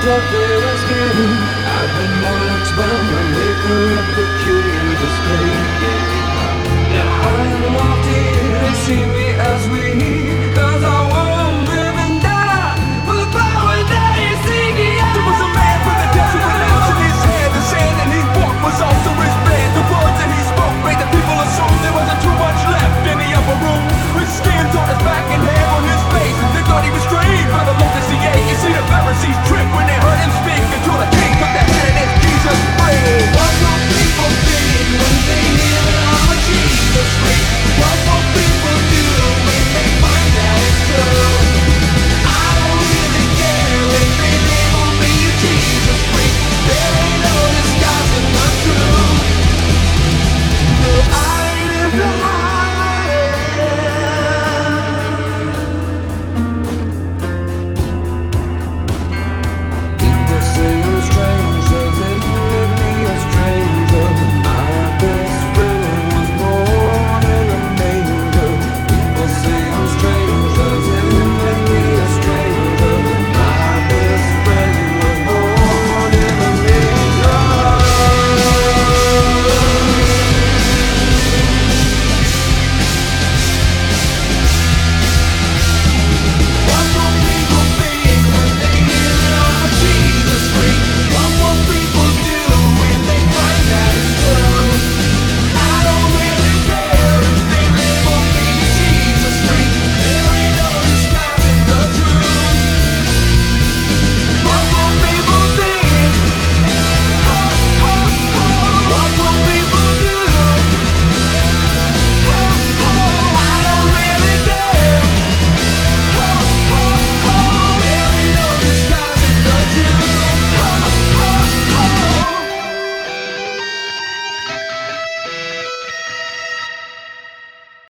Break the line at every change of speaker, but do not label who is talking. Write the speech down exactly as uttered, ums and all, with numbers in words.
of their skin. I've been marked by my maker of peculiar display. Now I am locked in, they see me as weak, cause I won't live and die for the power that is seeking.
There was a man with a desert renounce in his hand. The sand that he walked was also his bed. The words that he spoke made the people assume there wasn't too much left in the upper room. With skins on his back and hair on his face, they thought he was strange by the look that he ate. You see the Pharisees